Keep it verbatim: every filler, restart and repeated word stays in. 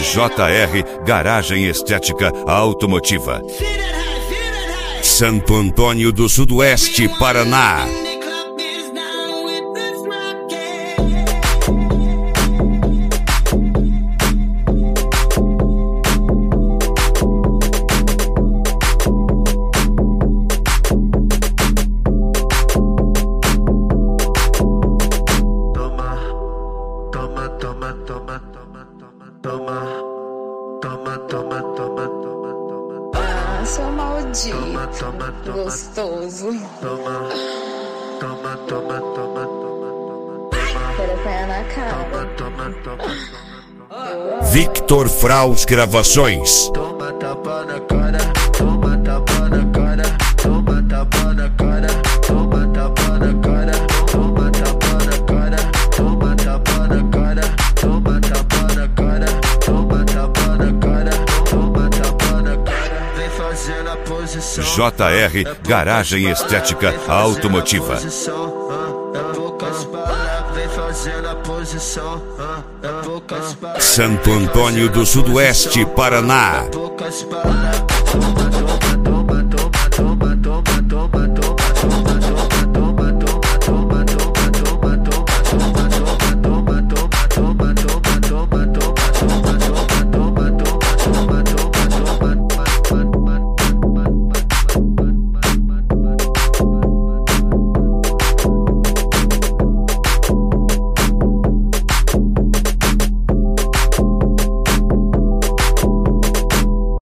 J R Garagem Estética Automotiva. Santo Antônio do Sudoeste, Paraná. Ah, seu maldito, gostoso. Quero apanhar na cara. Victor Fraus Gravações. Toma tapa na cara, toma tapa na cara, toma tapa na cara, toma tapa na cara, toma tapa na cara, toma tapa na cara, toma tapa na cara, toma tapa na cara, toma tapa na cara. Vem fazendo a posição. J R Garagem Estética Automotiva. Santo Antônio do Sudoeste, Paraná. Poucas palavras.